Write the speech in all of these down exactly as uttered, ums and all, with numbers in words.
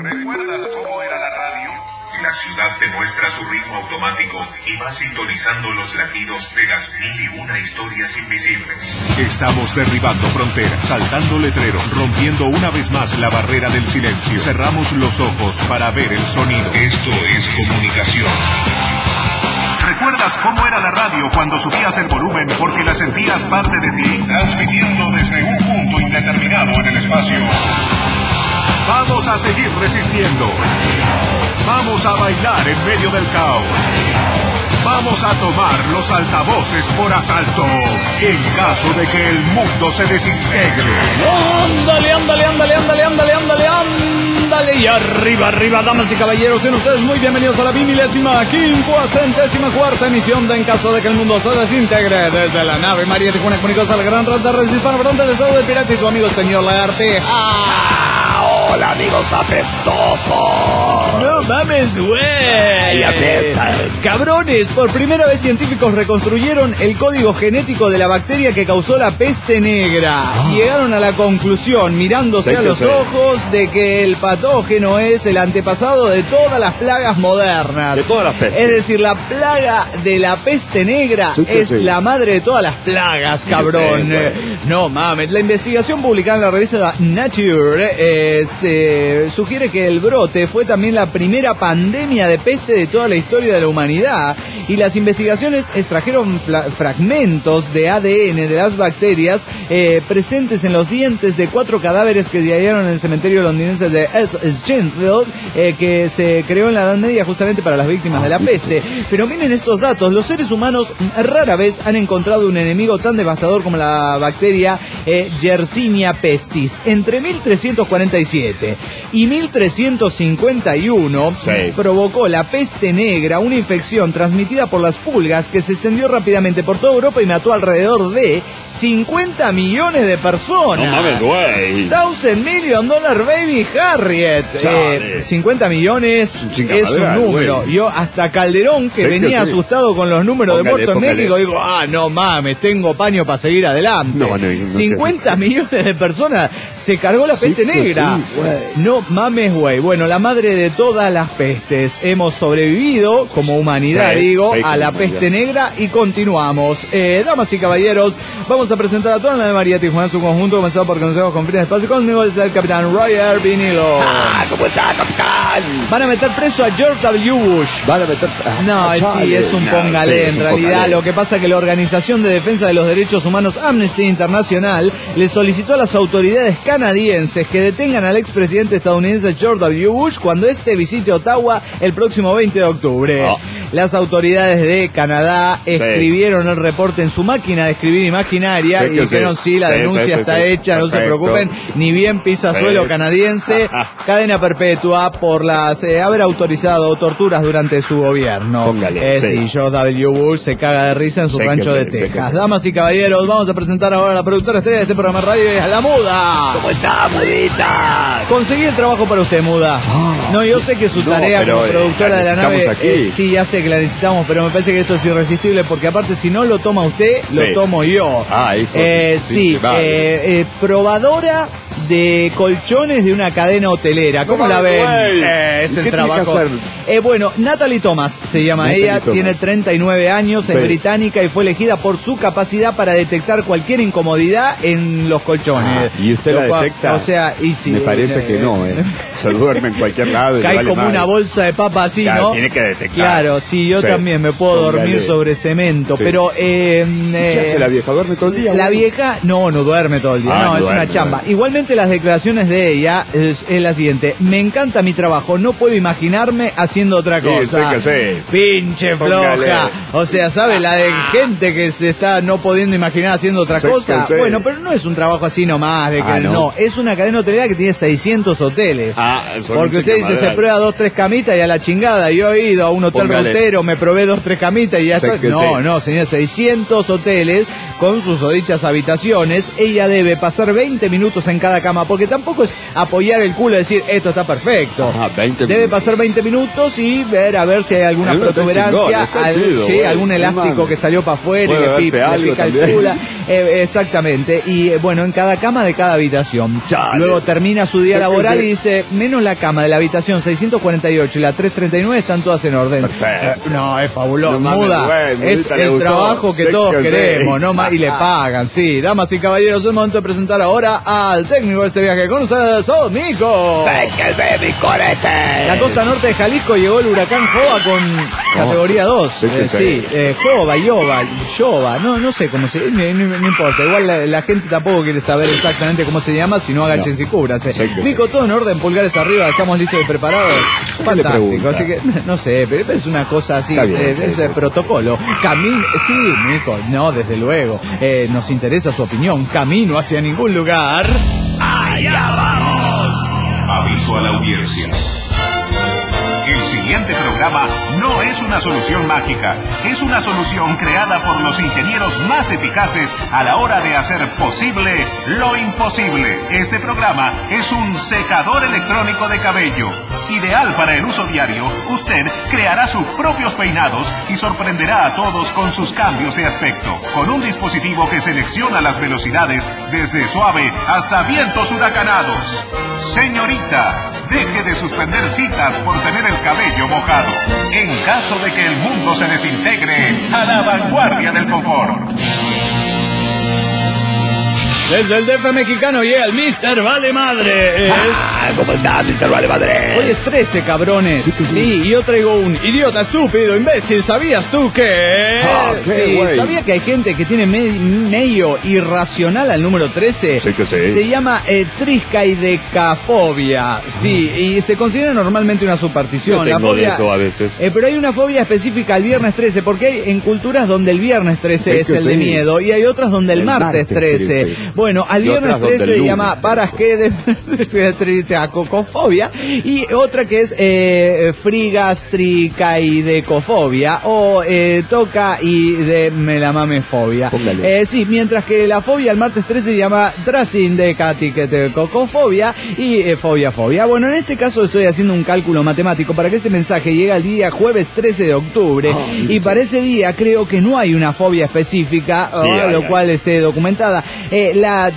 ¿Recuerdas cómo era la radio? La ciudad te muestra su ritmo automático y va sintonizando los latidos de las mil y una historias invisibles. Estamos derribando fronteras, saltando letreros, rompiendo una vez más la barrera del silencio. Cerramos los ojos para ver el sonido. Esto es comunicación. ¿Recuerdas cómo era la radio cuando subías el volumen porque la sentías parte de ti? Transmitiendo desde un punto indeterminado en el espacio. Vamos a seguir resistiendo. Vamos a bailar en medio del caos. Vamos a tomar los altavoces por asalto en caso de que el mundo se desintegre. Ándale, ándale, ándale, ándale, ándale, ándale, ándale. Y arriba, arriba, damas y caballeros, sean ustedes muy bienvenidos a la bimilésima, quincuagésima cuarta emisión de En caso de que el mundo se desintegre. Desde la nave María Tijuana Comunicos al Gran Red de Redes Hispano Fronte del Estado del Pirata y su amigo el señor Lagartija. Hola, amigos apestosos. No mames, güey. Apestan. Cabrones, por primera vez científicos reconstruyeron el código genético de la bacteria que causó la peste negra. Ah. Y llegaron a la conclusión, mirándose sí, a los sí. ojos, de que el patógeno es el antepasado de todas las plagas modernas. De todas las pestes. Es decir, la plaga de la peste negra sí, es sí. la madre de todas las plagas, cabrón. Sí, no mames. La investigación publicada en la revista Nature eh, se sugiere que el brote fue también la primera pandemia de peste de toda la historia de la humanidad, y las investigaciones extrajeron fragmentos de A D N de las bacterias eh, presentes en los dientes de cuatro cadáveres que se hallaron en el cementerio londinense de Shenfield, eh, que se creó en la Edad Media justamente para las víctimas de la peste. Pero miren estos datos: los seres humanos rara vez han encontrado un enemigo tan devastador como la bacteria eh, Yersinia pestis. Entre mil trescientos cuarenta y siete y mil trescientos cincuenta y uno sí. provocó la peste negra, una infección transmitida por las pulgas que se extendió rápidamente por toda Europa y mató alrededor de cincuenta millones de personas. No mames, güey. Thousand million dollar baby Harriet. Eh, cincuenta millones es un número. Wey. Yo hasta Calderón, que sí, venía que sí. asustado con los números póngale, de muertos en México, digo, ah, no mames, tengo paño para seguir adelante. No, no, no cincuenta sé. millones de personas se cargó la peste sí, negra. Sí, no mames, güey. Bueno, la madre de todas las pestes. Hemos sobrevivido como humanidad, sí, digo, sí, a la peste negra y continuamos. Eh, damas y caballeros, vamos a presentar a toda la de María Tijuana en su conjunto, comenzado por consejos con fines de espacio. Conmigo es el capitán Roger Vinilo. Ah, ¿cómo está, capitán? Van a meter preso a George W. Bush. Van a meter... Ah, no, sí, es un no, póngale. Sí, es en un realidad, póngale. Lo que pasa es que la Organización de Defensa de los Derechos Humanos Amnesty International le solicitó a las autoridades canadienses que detengan al expresidente estadounidense George W. Bush cuando este visite Ottawa el próximo veinte de octubre. Oh. Las autoridades de Canadá escribieron sí. el reporte en su máquina de escribir imaginaria sí, y dijeron sí, sí la sí, denuncia sí, sí, está sí, hecha, perfecto. No se preocupen, ni bien pisa sí. suelo canadiense, cadena perpetua por las eh, haber autorizado torturas durante su gobierno. Póngale, eh, sí. sí, George W. Bush se caga de risa en su sí, rancho de sí, Texas. Sí, Damas y caballeros, vamos a presentar ahora a la productora estrella de este programa de radio, es la Muda. ¿Cómo está, Mudita? Conseguí el trabajo para usted, Muda. Oh, no, yo sé que su tarea no, como productora eh, de la nave, eh, sí, ya sé que la necesitamos, pero me parece que esto es irresistible porque aparte si no lo toma usted, sí. lo tomo yo. Ah, hijo. Eh, sí, sí vale. eh, eh, probadora de colchones de una cadena hotelera. ¿Cómo no, la ven? Eh, es el trabajo. Eh, bueno, Natalie Thomas se llama Natalie ella, Thomas. Tiene treinta y nueve años, sí. es británica y fue elegida por su capacidad para detectar cualquier incomodidad en los colchones. Ah, ¿y usted lo la cual, detecta? O sea, y si, me parece eh, que no, eh. Se duerme en cualquier lado. Cae vale como madre. Una bolsa de papa así, claro, ¿no? Tiene que detectar. Claro, sí, yo sí. también me puedo Póngale. dormir sobre cemento, sí. pero... Eh, ¿Qué hace la vieja? ¿Duerme todo el día? La vieja, no, no duerme todo el día, ah, no, no, es duerme, una chamba. Duerme. Igualmente las declaraciones de ella es, es la siguiente: me encanta mi trabajo, no puedo imaginarme haciendo otra cosa. Sí, sí que sí. Pinche floja. Póngale. O sea, ¿sabe? La de gente que se está no pudiendo imaginar haciendo otra sí, cosa. Sí. Bueno, pero no es un trabajo así nomás, de que ah, no. no. Es una cadena hotelera que tiene seiscientos hoteles. Ah, porque usted dice, se prueba dos, tres camitas y a la chingada. Yo he ido a un hotel Póngale. rotero, me probé dos, tres camitas y ya está. No, sí. no, señor, seiscientos hoteles con sus dichas habitaciones. Ella debe pasar veinte minutos en cada cama, porque tampoco es apoyar el culo y decir, esto está perfecto. Ajá, veinte debe minutos. pasar veinte minutos y ver a ver si hay alguna protuberancia, chingón, algún, chido, sí, güey. algún elástico que salió para afuera y le pica, le pica el culo. Eh, exactamente. Y eh, bueno, en cada cama de cada habitación. Chale. Luego termina su día Sí, laboral sí. y dice, menos la cama de la habitación seiscientos cuarenta y ocho y la trescientos treinta y nueve están todas en orden. Perfecto. Eh, no, es fabuloso. No mames, Muda. güey, Es Mudita le el gustó. trabajo que Sí, todos que sí. queremos, ¿no? Ma- Y le pagan, sí. Damas y caballeros, es el momento de presentar ahora al técnico de este viaje con ustedes, ¡oh, Nico! ¡Sé que sé, mi corete! La costa norte de Jalisco llegó el huracán Joba con categoría dos. Sí, que Eh, sí. sí, eh, Joba, Yoba, Yoba, no, no sé cómo se no, no- no importa. Igual la, la gente tampoco quiere saber exactamente cómo se llama, si no agáchense y cúbranse. Sí, que sí. Nico, todo en orden, pulgares arriba, estamos listos y preparados. Fantástico, pregunta? así que, no sé, pero es una cosa así, Está bien, eh, sí, es de sí. protocolo. Camino, sí, Nico, no, desde luego. Eh, nos interesa su opinión. Camino hacia ningún lugar. ¡Allá vamos! Aviso a la audiencia. El siguiente programa no es una solución mágica, es una solución creada por los ingenieros más eficaces a la hora de hacer posible lo imposible. Este programa es un secador electrónico de cabello. Ideal para el uso diario, usted creará sus propios peinados y sorprenderá a todos con sus cambios de aspecto. Con un dispositivo que selecciona las velocidades desde suave hasta vientos huracanados. Señorita, deje de suspender citas por tener el cabello mojado. En caso de que el mundo se desintegre, a la vanguardia del confort. Desde el D F mexicano llega el mister Vale Madre. Es... Ah, ¿cómo está, mister Vale Madre? Hoy es trece, cabrones. Sí, que sí. Sí, y yo traigo un idiota estúpido, imbécil. ¿Sabías tú que...? Ah, ¿qué, sí, güey? ¿sabía que hay gente que tiene me- medio irracional al número trece? Sí que sí. Se llama eh, triscaidecafobia. Sí, y se considera normalmente una superstición. Yo La tengo de fobia- eso a veces. Eh, pero hay una fobia específica al viernes trece, porque hay en culturas donde el viernes trece Sí es que el de sí. miedo, y hay otras donde el, El martes martes trece. trece. Bueno, al Y viernes otras donde trece el se lunes llama trece. parasquedefobia y otra que es eh, frigastricaidecofobia o eh, toca y de melamamefobia. Póngale. Eh, sí, mientras que la fobia al martes trece se llama trasindecatiquetecocofobia y eh, fobia fobia. Bueno, en este caso estoy haciendo un cálculo matemático para que ese mensaje llegue al día jueves trece de octubre Oh, y para ese día creo que no hay una fobia específica, Sí, o, hay, lo hay. cual esté documentada. Eh, la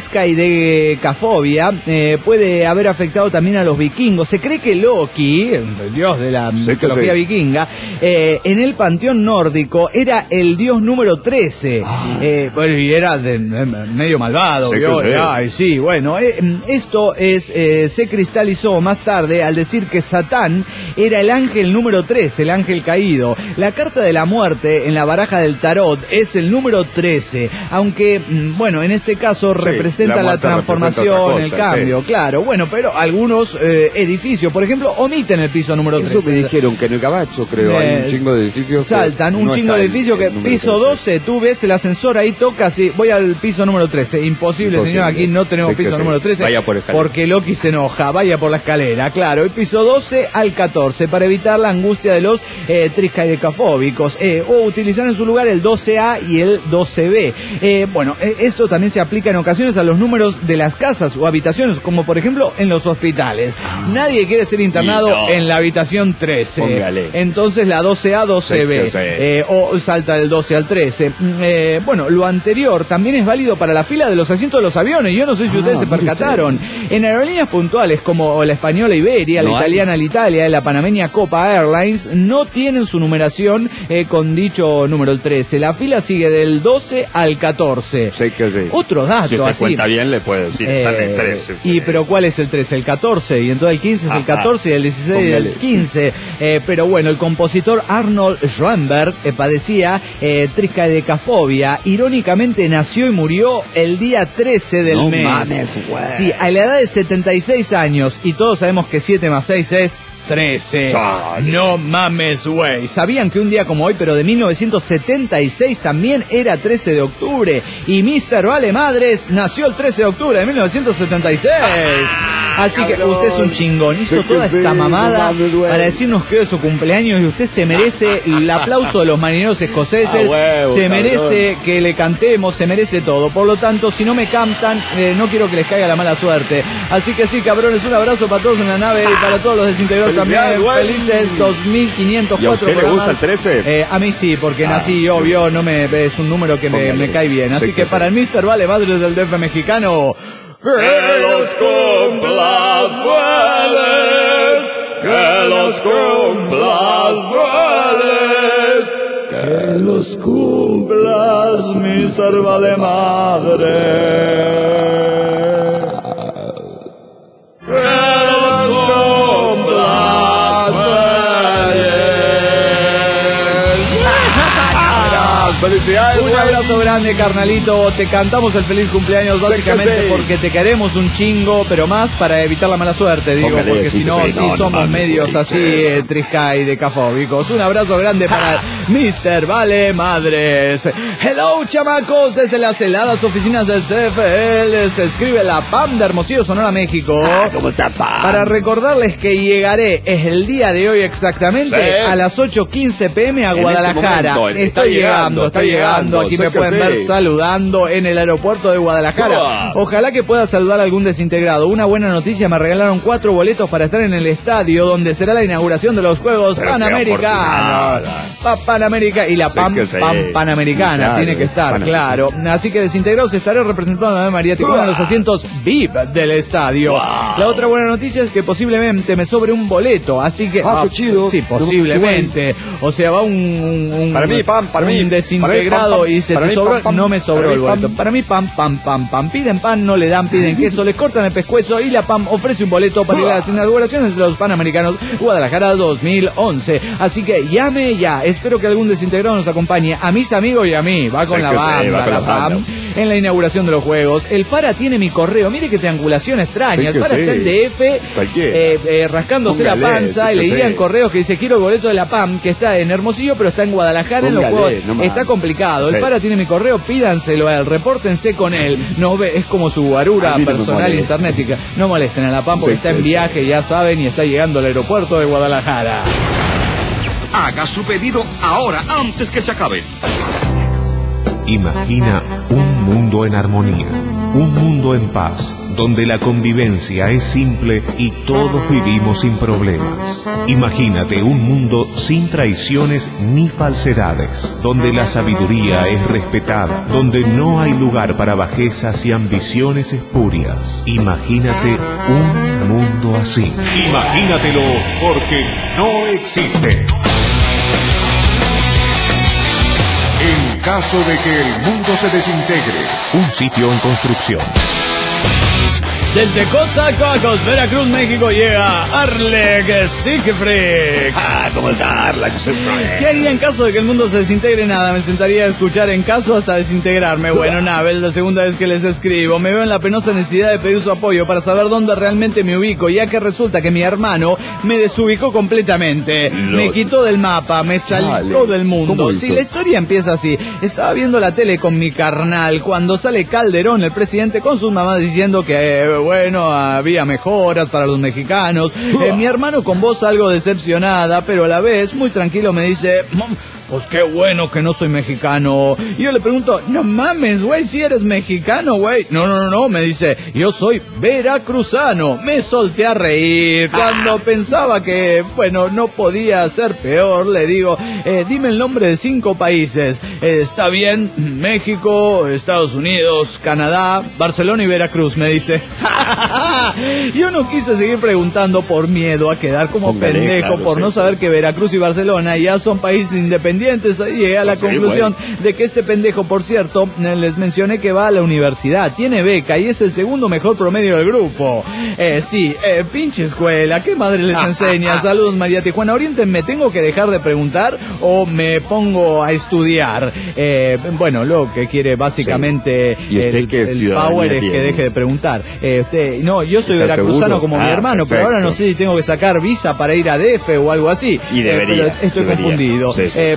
triscaidecafobia eh, puede haber afectado también a los vikingos. Se cree que Loki, el dios de la Sí que mitología sí. vikinga, eh, en el panteón nórdico era el dios número trece. Eh, bueno, y era de- de- medio malvado, Sí que ¿vio? sí. Ay, sí, bueno, eh, esto es eh, se cristalizó más tarde al decir que Satán era el ángel número trece, el ángel caído. La carta de la muerte en la baraja del tarot es el número trece, aunque, mm, bueno, en este caso Sí, representa la la, muerte transformación, representa otra el cosa, cambio, claro. Bueno, pero algunos eh, edificios, por ejemplo, omiten el piso número Eso trece. me dijeron que en el Gabacho, creo, hay Eh, un chingo de edificios. que Saltan, un no chingo está de el- edificios que el número piso trece. doce, tú ves el ascensor ahí, tocas y voy al piso número trece. Imposible, Imposible. señor, aquí no tenemos Sí que piso sí. número trece. Vaya por escalera. Porque Loki se enoja, vaya por la escalera, claro. El piso doce al catorce para evitar la angustia de los eh, triscaidecafóbicos. Eh, o utilizar en su lugar el doce A y el doce B. Eh, bueno, eh, esto también se aplica en ocasiones a los números de las casas o habitaciones, como por ejemplo en los hospitales. Nadie quiere ser internado Y no. en la habitación trece. Póngale. Entonces la doce A, doce B. Sí que sí. Eh, o salta del doce al trece. Mm, eh, bueno, lo anterior también es válido para la fila de los asientos de los aviones. Yo no sé si Ah, ustedes se mire percataron. En aerolíneas puntuales como la española Iberia, la No hay. italiana Alitalia y la panameña Copa Airlines no tienen su numeración eh, con dicho número el trece. La fila sigue del doce al catorce. Sí que sí. Otro dato Si usted así. cuenta bien, le puede decir, está en el Eh, trece. y pero ¿cuál es el trece? El catorce, y entonces el quince es el Ajá. catorce y el dieciséis el Póngale. quince. Eh, pero bueno, el compositor Arnold Schoenberg eh, padecía eh, triscaidecafobia. Irónicamente nació y murió el día trece del No mes. mames, güey. Sí, a la edad de setenta y seis años, y todos sabemos que siete más seis es trece. Chale. No mames, güey. ¿Sabían que un día como hoy, pero de mil novecientos setenta y seis, también era trece de octubre? Y mister Vale Madres nació el trece de octubre de mil novecientos setenta y seis. Así que usted es un chingón. Hizo toda esta mamada para decirnos que es su cumpleaños y usted se merece el aplauso de los marineros escoceses. Se merece que le cantemos, se merece todo. Por lo tanto, si no me cantan, eh, no quiero que les caiga la mala suerte. Así que sí, cabrones, un abrazo para todos en la nave y para todos los desintegrados también. Felices dos mil quinientos cuatro. ¿Y a usted le gusta el trece? Eh, a mí sí, porque ah, nací, obvio, no me, es un número que me, me cae bien. Así que, que para el mister Vale Madres del D F mexicano, que los cumplas feliz, que los cumplas feliz, que los cumplas, mister Vale Madre. Que los cumplas feliz. Felicidades, un abrazo grande, carnalito. Te cantamos el feliz cumpleaños básicamente sí, porque te queremos un chingo, pero más para evitar la mala suerte, digo, Póngale, porque si no, sí, no, somos no, medios no, así, eh, trisca y decafóbicos. Un abrazo grande para mister Vale Madres. Hello, chamacos, desde las heladas oficinas del C F L se escribe la P A M de Hermosillo, Sonora, México. Ah, ¿cómo está, P A M? Para recordarles que llegaré, es el día de hoy exactamente, sí, a las ocho quince pm a en Guadalajara. Este momento, Estoy llegando. Está llegando, aquí me pueden ver saludando en el aeropuerto de Guadalajara. Ojalá que pueda saludar a algún desintegrado. Una buena noticia, me regalaron cuatro boletos para estar en el estadio donde será la inauguración de los Juegos Pero Panamericanos. Pa Panamérica y la P A M, sí, Pam Panamericana, claro, tiene que estar, Panamérica. Claro. Así que desintegrados estaré representando a María Tijuana en los asientos V I P del estadio. Wow. La otra buena noticia es que posiblemente me sobre un boleto, así que... Ah, qué chido. Sí, posiblemente. O sea, va un... un para mí, Pam, para mí. Desintegrado pam, pam, y se te sobró, pam, pam, no me sobró el boleto. Para mí, pam, pam, pam, pam. Piden pan, no le dan, piden queso, les cortan el pescuezo y la P A M ofrece un boleto para ir a las inauguraciones de los Panamericanos Guadalajara dos mil once. Así que llame ya. Espero que algún desintegrado nos acompañe. A mis amigos y a mí. Va con sí, la banda, sí, va con la, la P A M, en la inauguración de los Juegos. El Fara tiene mi correo. Mire qué triangulación extraña. Sí, el Fara sí. está en D F, eh, eh, rascándose Póngale, la panza sí, y le dirían correos que dice quiero el boleto de la P A M, que está en Hermosillo, pero está en Guadalajara. Póngale, en los Juegos. No está complicado. El Fara tiene mi correo, pídanselo a él, repórtense con él. No ve, es como su guarura personal no internetica. No molesten a la P A M porque sí, está en viaje, sí. ya saben, y está llegando al aeropuerto de Guadalajara. Haga su pedido ahora, antes que se acabe. Imagina un mundo en armonía, un mundo en paz, donde la convivencia es simple y todos vivimos sin problemas. Imagínate un mundo sin traiciones ni falsedades, donde la sabiduría es respetada, donde no hay lugar para bajezas y ambiciones espurias. Imagínate un mundo así. Imagínatelo, porque no existe. En caso de que el mundo se desintegre, un sitio en construcción. Desde Coatzacoalcos, Veracruz, México, llega Arleg Siegfried. Ah, ¿cómo está Arleg Siegfried? ¿Qué haría en caso de que el mundo se desintegre? Nada, me sentaría a escuchar en caso hasta desintegrarme. Bueno, nada, es la segunda vez que les escribo. Me veo en la penosa necesidad de pedir su apoyo para saber dónde realmente me ubico, ya que resulta que mi hermano me desubicó completamente. Lord. Me quitó del mapa, me salió Dale. del mundo. Si sí, la historia empieza así. Estaba viendo la tele con mi carnal cuando sale Calderón, el presidente, con sus mamás diciendo que... Eh, bueno, había mejoras para los mexicanos. Eh, mi hermano con voz algo decepcionada, pero a la vez muy tranquilo me dice... Pues qué bueno que no soy mexicano. Y yo le pregunto, no mames, güey, si eres mexicano, güey. No, no, no, no, me dice, yo soy veracruzano. Me solté a reír. Cuando ah. pensaba que, bueno, no podía ser peor, le digo, eh, dime el nombre de cinco países. Eh, está bien, México, Estados Unidos, Canadá, Barcelona y Veracruz, me dice. Yo no quise seguir preguntando por miedo a quedar como Póngale, pendejo, claro, por sí, no saber sí. que Veracruz y Barcelona ya son países independientes. Llegué a la sí, conclusión bueno. de que este pendejo, por cierto, les mencioné que va a la universidad, tiene beca y es el segundo mejor promedio del grupo. Eh, sí, eh, pinche escuela, ¿qué madre les enseña? Saludos, María Tijuana. Oriéntenme, ¿tengo que dejar de preguntar o me pongo a estudiar? Eh, bueno, lo que quiere básicamente sí. ¿Y usted el, qué el power es que deje de preguntar. Eh, usted, no, yo soy veracruzano seguro? como ah, mi hermano, perfecto. Pero ahora no sé si tengo que sacar visa para ir a D F o algo así. Y debería. Eh, pero estoy debería. confundido. Sí, sí. Eh,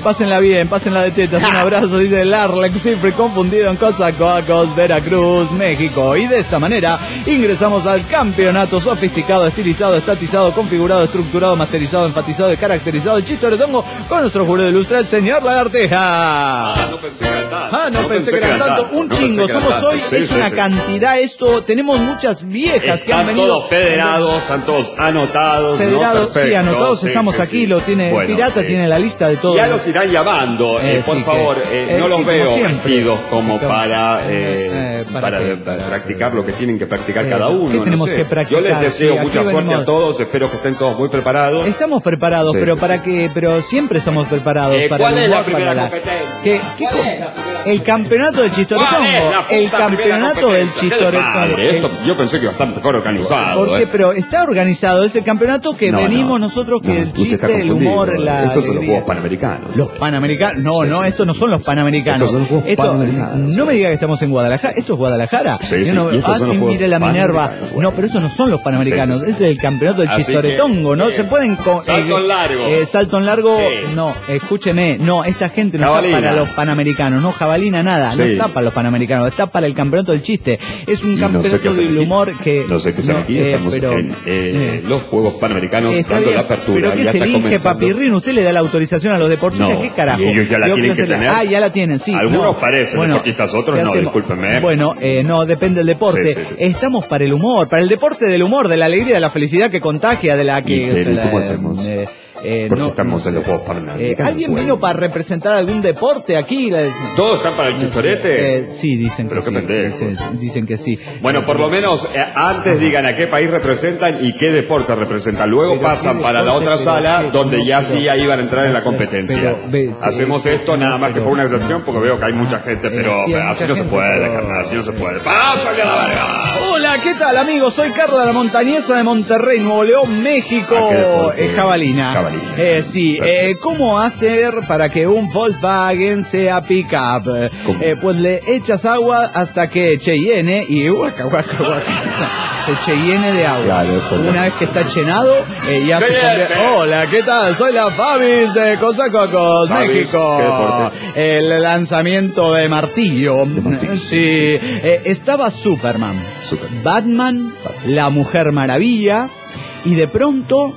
pásenla bien, pásenla de tetas. Un abrazo, dice Larlex, siempre confundido en Coatzacoalcos, Veracruz, México. Y de esta manera ingresamos al campeonato sofisticado, estilizado, estatizado, configurado, estructurado, masterizado, enfatizado y caracterizado el Chistoretongo con nuestro jurado ilustre, el señor Lagarteja. Ah, no pensé que era tanto. Ah, no, no pensé, pensé que eran tanto. tanto. Un no chingo, somos tanto. hoy, Sí, es sí, una sí. cantidad esto. Tenemos muchas viejas están que han venido. Están todos federados, están todos anotados. Federados, ¿no? Perfecto, sí, anotados, sí, estamos sí, aquí, sí. lo tiene, Bueno, Pirata eh, tiene la lista de todos. Ya los irán llamando, eh, Eh, por sí, favor, que, eh, eh, no sí, los como veo siempre. vestidos como Como- para, eh, eh, ¿para para, qué? de- Para- practicar lo que tienen que practicar Eh, cada uno. ¿qué no tenemos sé. que practicar? Yo les deseo Sí, aquí mucha suerte venimos- a todos, espero que estén todos muy preparados. Estamos preparados, Sí, pero sí, para sí. que, pero siempre estamos preparados Eh, para ¿cuál el es la humor, primera para la- competencia? ¿Qué- qué ¿Cuál co- es la primera el campeonato del Chistoretongo, ¿Cuál es la puta el primera campeonato del competencia? Chistoretongo. Madre, el- esto yo pensé que iba a estar mejor organizado. ¿Por qué? eh. Pero está organizado, es el campeonato que No, venimos no. nosotros, que No, el usted está chiste, el confundido. humor, la Estos son los alegría. Juegos Panamericanos. Los Panamericanos, no, Sí, no, sí, estos no sí. son los Panamericanos. Estos son los Juegos Esto- Panamericanos. No me diga que estamos en Guadalajara, esto es Guadalajara. Sí, Yo sí, no- y estos ah, son los sí, Juegos mire la Minerva. Panamericanos, bueno. No, pero estos no son los Panamericanos, Sí, sí, sí. es el campeonato del Así Chistoretongo, que, ¿no? eh, Se pueden... co- salto en largo. eh, salto en largo, Sí. no, escúcheme, no, esta gente no Jabalina. está para los Panamericanos, no jabalina nada, no Sí. está para los Panamericanos, está para el campeonato del chiste. Es un Y no sé campeonato qué hacen del aquí. humor que... No sé qué hacen aquí, eh, estamos pero- en eh, eh, los Juegos Panamericanos Está dando bien, la apertura. pero ¿qué ya es el está Inge comenzando. Papirrín? ¿Usted le da la autorización a los deportistas? No, ¿Qué carajo? y ellos ya la Yo tienen creo que se la- tener. Ah, ya la tienen, sí. Algunos no. parecen deportistas, otros ¿qué no, hacemos? discúlpenme. Bueno, eh, no, depende del deporte. Sí, sí, sí. Estamos para el humor, para el deporte del humor, de la alegría, de la felicidad que contagia, de la que... ¿Y pero, de la- cómo hacemos? eh, eh, Porque no- estamos no en los sé. Juegos Eh, Panamericanos. ¿Alguien bueno. vino para representar algún deporte aquí? La- ¿Todos están para el chistorete? Eh, sí, dicen que Pero qué sí. pendejos. Dicen, dicen que sí. Bueno, por lo menos eh, antes digan a qué país representan y qué deporte representan. Luego Pero pasan qué para la deporte, otra pero sala qué- donde no, ya pero- sí ahí van a entrar en la competencia. pero, ve, Hacemos sí, esto nada más que pero- por una excepción porque veo que hay mucha gente, Eh, pero sí, hay así mucha no se gente, puede, pero- carnal, así no se puede. ¡Pásale a la verga! Hola, ¿qué tal, amigos? Soy Carla la Montañesa de Monterrey, Nuevo León, México. Ah, qué deporte. Eh, jabalina. Jabalina. Eh, sí, eh, ¿cómo hacer para que un Volkswagen sea pick-up? ¿Cómo? Eh, pues le echas agua hasta que Cheyenne y guaca, guaca, guaca. Se Cheyenne de agua. Claro, pues, Una no. vez que está llenado, eh, ya se Cheyenne. convierte... Hola, ¿qué tal? Soy la Fabis de Coatzacoalcos, Fabis, México. ¿qué deporte? El lanzamiento de martillo. martillo. Sí, eh, estaba Superman. Superman. Batman, la Mujer Maravilla y de pronto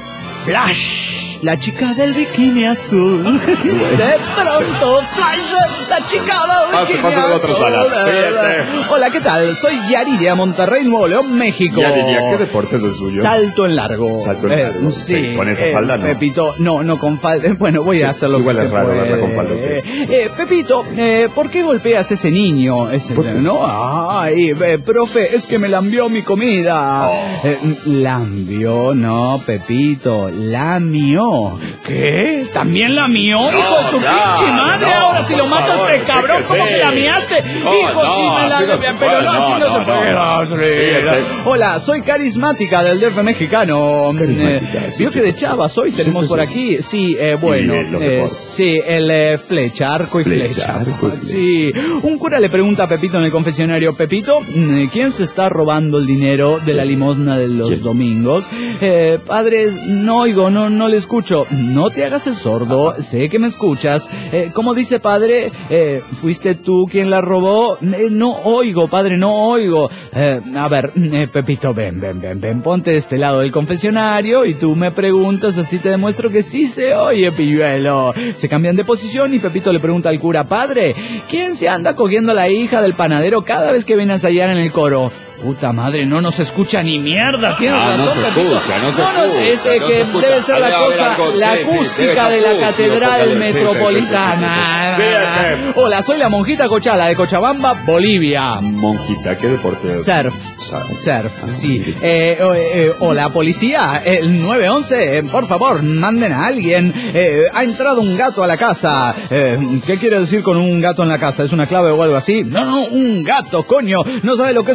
Flash, la chica del bikini azul. De pronto Flash, la chica del Pase, bikini pase a la otra azul. sala. Siguiente. Hola, ¿qué tal? Soy Yariria, Monterrey, Nuevo León, México. Ya diría, ¿qué deporte es el suyo? Salto en largo. Salto en Eh, largo. sí, Sí, con esa eh, falda no. Pepito, no, no con falda. Bueno, voy a Sí, hacer lo igual que es se raro puede. verla con falda usted. Eh, Pepito, eh, ¿por qué golpeas a ese niño? Ese, ¿Por qué? ¿no? Ay, eh, profe, es que me lambió mi comida. Oh. Eh, lambió, no, Pepito, lamió. ¿Qué? ¿También lamió? No, hijo de su ya, pinche madre. no, Ahora si por lo matas, favor, este cabrón, sí que ¿cómo sí. que lamiaste? No, hijo, no, sí me la así no se pero puede, no, así no, no, se no, puede. no. No, Sí, sí. Hola, soy carismática del D F mexicano. Carismática, Eh, sí, Vio sí. que de chavas hoy tenemos Sí, sí, por sí. aquí. Sí, eh, bueno. Y los eh, deportes. sí, el eh, flecha, arco y flecha. Flecha, arco y flecha. Sí. Un cura le pregunta a Pepito en el confesionario: Pepito, mm, ¿quién se está robando el dinero de la limosna de los ¿Quién? domingos? Eh, padre, no oigo, no, no le escucho. No te hagas el sordo, sé que me escuchas. Eh, ¿Cómo dice, padre? Eh, ¿Fuiste tú quien la robó? Eh, no oigo, padre, no oigo. Eh, a ver, eh, Pepito, ven, ven, ven, ven, ponte de este lado del confesionario y tú me preguntas, así te demuestro que sí se oye, pilluelo. Se cambian de posición y Pepito le pregunta al cura: padre, ¿quién se anda cogiendo a la hija del panadero cada vez que viene a ensayar en el coro? Puta madre, no nos escucha ni mierda. Tienes Ah, no razón, se Pepito. escucha, no se no, escucha, es eh, no que se escucha. debe ser la Debe haber cosa, algo, la sí, sí, debe acústica estar de la sucio, catedral porque- sí, sí, metropolitana. sí, sí, sí, sí. Hola, soy la monjita Cochala de Cochabamba, Bolivia. Monjita, ¿qué deporte es? Surf. Surf. Surf, Ah, sí. mire. Eh, eh, eh, hola, policía. El nueve once, eh, por favor, manden a alguien. Eh, ha entrado un gato a la casa. Eh, ¿Qué quiere decir con un gato en la casa? ¿Es una clave o algo así? No, no, un gato, coño. ¿No sabe lo que es un gato?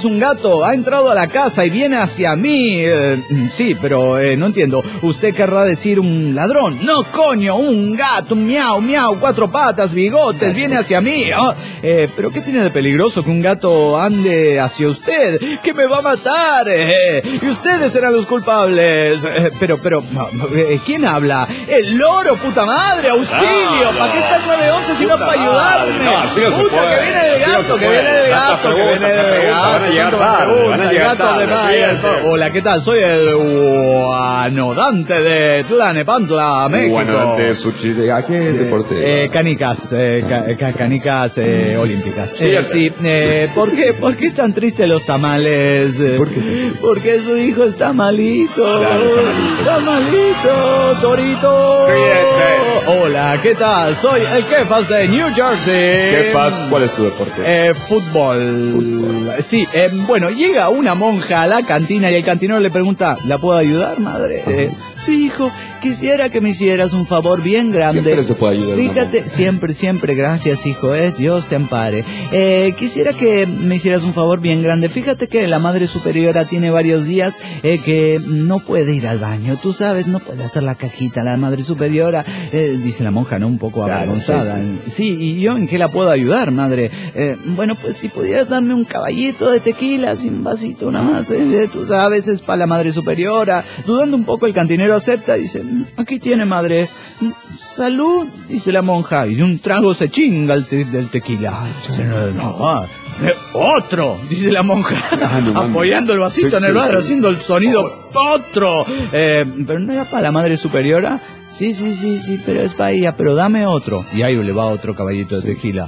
gato ha entrado a la casa y viene hacia mí. Eh, sí, pero eh, no entiendo. ¿Usted querrá decir un ladrón? No, coño, un gato, un miau, miau, cuatro patas, bigotes, viene hacia mí. Oh, eh, ¿pero qué tiene de peligroso que un gato ande hacia usted? ¡Que me va a matar! Eh, y ustedes serán los culpables. Eh, pero, pero, eh, ¿quién habla? ¡El loro, puta madre! ¡Auxilio! No, ¿Para qué está el nueve once si no para ayudarme? No, así no se ¡Puta, puede. que viene el Así no gato, se que puede. viene el gato, Tanta que viene pregunta, el tanta gato! pregunta, van a llegar tanta tarde, pregunta, van a el llegar gato de tarde, Maya. siguiente. Hola, ¿qué tal? Soy el Guanodante de Tlanepantla, México. Bueno, de sushi, ¿de a qué deporte? Eh, canicas, eh, ca- ca- canicas eh, olímpicas. Sí, Eh, el- sí, eh, ¿por qué, ¿por qué están tristes los tamales? Eh, ¿Por qué? Porque su hijo está malito. Dale, está malito. Está malito, Torito. Siguiente. Hola, ¿qué tal? Soy el Kefas de New Jersey. ¿Qué pasa? ¿Cuál es su deporte? Eh, fútbol. Sí, eh, bueno, llega una monja a la cantina y el cantinero le pregunta, ¿la puedo ayudar, madre? Eh, sí, hijo, quisiera que me hicieras un favor bien grande. Siempre se puede ayudar. Fíjate, siempre, siempre, gracias, hijo, eh, Dios te ampare. Eh, quisiera que me hicieras un favor bien grande. Fíjate que la madre superiora tiene varios días eh, que no puede ir al baño. Tú sabes, no puede hacer la cajita. La madre superiora, eh, dice la monja, ¿no? Un poco Claro, avergonzada. sí, Sí, ¿y yo en qué la puedo ayudar, madre? Eh, bueno, pues si pudieras darme un caballito de tequila, sin un vasito nada más, ¿eh? Tú sabes, es para la madre superiora. Dudando un poco, el cantinero acepta y dice, aquí tiene, madre. Salud, dice la monja, y de un trago se chinga el te- del tequila. Dice, no, no, ah, eh, otro, dice la monja, Ah, no mames. apoyando el vasito Sí, en el sí, bar, sí. haciendo el sonido, otro. Eh, pero no era para la madre superiora. Sí, sí, sí, sí, pero es para ella, pero dame otro. Y ahí le va otro caballito de tequila.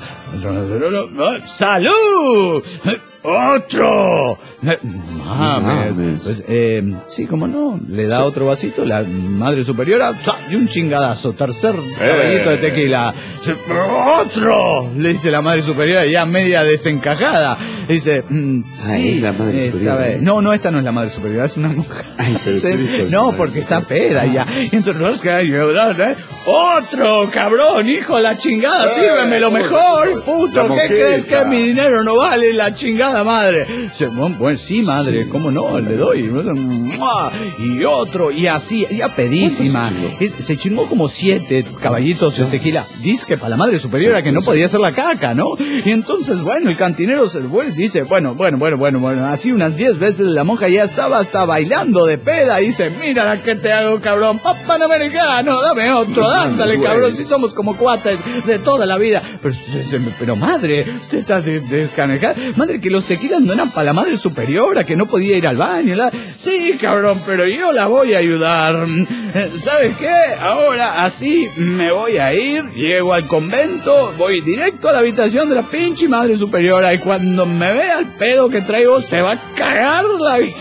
¡Salud! ¡Otro! Mames. Mames. Pues, eh, sí, como no, le da otro vasito, la madre superiora, ¡za! Y un chingadazo, tercer caballito de tequila. ¡Otro! Le dice la madre superiora, ya media desencajada. Dice, mm, Ah, sí, es la madre esta superiora. vez- No, no, esta no es la madre superiora, es una monja. Ay, pero Sí, tú dices, no, madre porque está superiora. peda ya. Y entonces, ¿no? Es que hay, ¿eh? ¡Otro, cabrón, hijo de la chingada! ¡Sírveme lo mejor, puto! La ¿Qué crees monjita. que mi dinero no vale la chingada, madre? Dice, bueno, pues sí, madre, ¿cómo no? Le doy. ¡Mua! Y otro, y así, ya pedísima. ¿Cuántos se Es- se chingó como siete caballitos de tequila. Dice que para la madre superiora que no podía hacer la caca, ¿no? Y entonces, bueno, el cantinero se vuelve y dice, bueno, bueno, bueno, bueno, bueno, así unas diez veces la monja ya estaba hasta bailando de peda y dice, mira la que te hago, cabrón, panamericano, dame otro, dándale, güey. cabrón, si somos como cuates de toda la vida. Pero, pero madre, usted está de- descanejada. Madre, que los tequilas no eran para la madre superiora, que no podía ir al baño. La... Sí, cabrón, pero yo la voy a ayudar. Eh, ¿Sabes qué? Ahora así me voy a ir, llego al convento, voy directo a la habitación de la pinche madre superiora y cuando me vea el pedo que traigo se va a cagar la vida.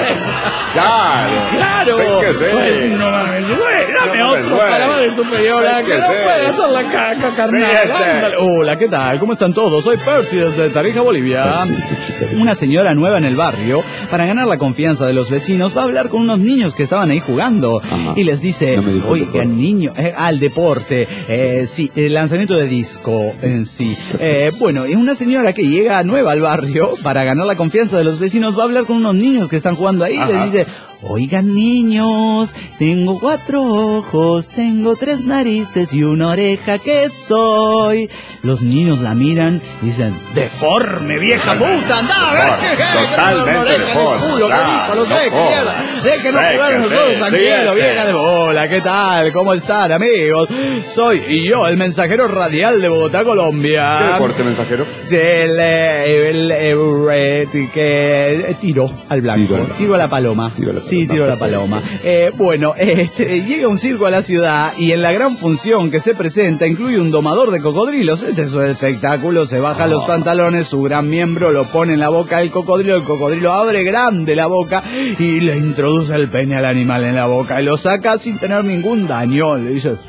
Claro. ¡Claro! Sí que sí. Pues no mames, güey, dame No mames, otro güey. para la madre superiora, Sí que que no sí. puede hacer la caca, carnal. Siguiente. Ándale. Hola, ¿qué tal? ¿Cómo están todos? Soy Percy desde Tarija, Bolivia. Una señora nueva en el barrio, para ganar la confianza de los vecinos, va a hablar con unos niños que estaban ahí jugando. Ajá. Y les dice, No me dijo el oigan, deporte. niño, eh, al deporte, eh, sí, el lanzamiento de disco en sí. Eh, bueno, y una señora que llega nueva al barrio, para ganar la confianza de los vecinos, va a hablar con unos niños que están jugando ahí. Y les Ajá. dice, oigan niños, tengo cuatro ojos, tengo tres narices y una oreja, ¿qué soy? Los niños la miran y dicen, deforme, vieja puta, anda, a ver si es que Totalmente una oreja en el deforme, culo, claro, ridículo, no ¿qué jodas. mierda? Déjenos Sí, jugar que nosotros sí, tranquilo, siguiente. vieja de bola, ¿qué tal? ¿Cómo están, amigos? Soy y yo, el mensajero radial de Bogotá, Colombia. ¿Qué deporte, mensajero? El, eh, el, eh, eh, que eh, tiro al blanco, Tiro al- tiro a la paloma. Tiro a la Sí, paloma, tiro a la perfecto. paloma. Eh, bueno, este, llega un circo a la ciudad y en la gran función que se presenta incluye un domador de cocodrilos. Este es un espectáculo, se baja los pantalones, su gran miembro lo pone en la boca del cocodrilo, el cocodrilo abre grande la boca y le introduce el pene al animal en la boca y lo saca sin tener ningún daño. Le dice, "Up",